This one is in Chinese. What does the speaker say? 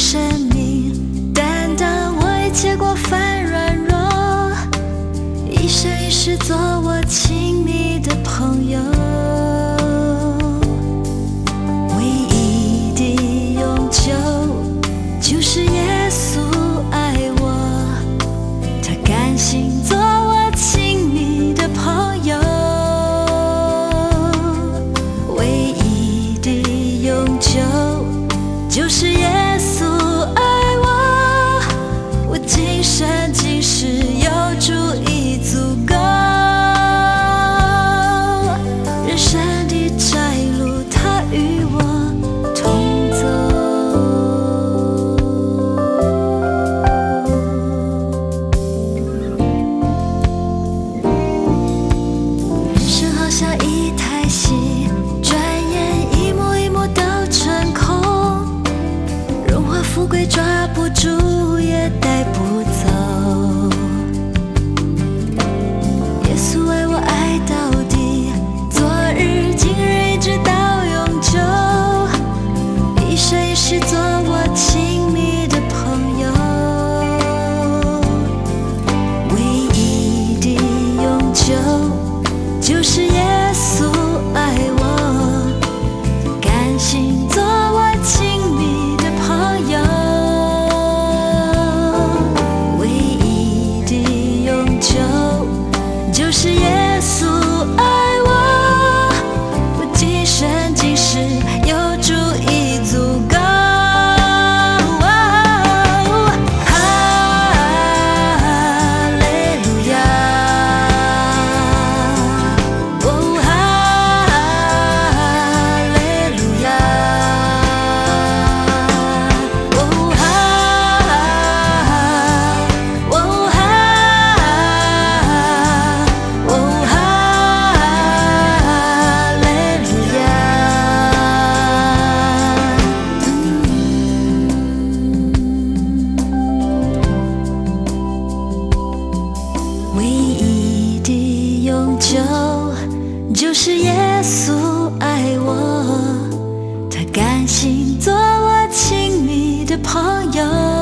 生命，担当我一切过犯软弱，一生一世做我亲密的朋友。唯一的永久，就是耶稣爱我，他甘心做我亲密的朋友。唯一的永久，就是耶稣爱我，我今生今世有主已足够。人生的窄路，他与我同走。人生好像一台戏，转眼一幕一幕都成空，荣华富贵抓不住也带不走。耶稣爱我爱到底，昨日今日一直到永久，一生一世做我亲密的朋友。唯一的永久，就是耶稣爱我，甘心做我亲密的朋友。唯一的永久，就是耶稣爱我，我今生今世有主已足够。哈利路亚，哦哈利路亚，哦哈利路亚。唯一的永久，就是耶稣爱我，他甘心做我亲密的朋友。